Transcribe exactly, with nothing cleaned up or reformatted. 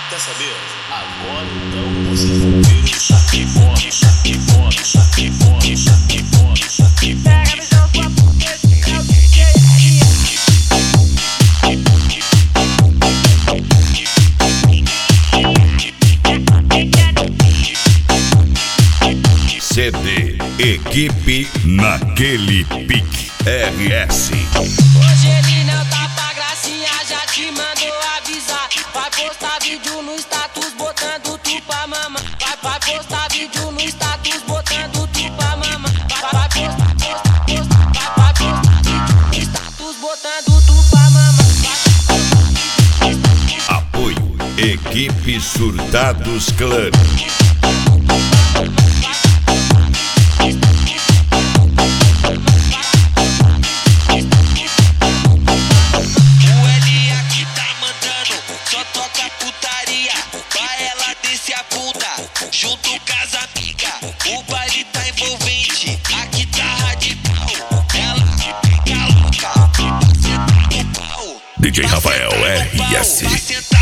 Quer saber? Agora então vocês vão ver o saque bola, saque bola, saque bola, saque bola, saque bola. Pega no jogo com a puta, é o D J C D Equipe naquele pique R S. Hoje ele não tá pra gracinha, já te mandou avisar. Vai postar vídeo no status botando tu pra mamar. Vai, vai postar vídeo no status botando tu pra mamar. Vai, vai postar, postar, postar. Vai, vai postar vídeo no status botando tu pra mamar. Apoio Equipe Surtados Clã. Junto com as amigas, o baile tá envolvente. Aqui tá radical, ela fica louca. Pra sentar no pau, D J Rafael pra sentar no R S. pau, pra sentar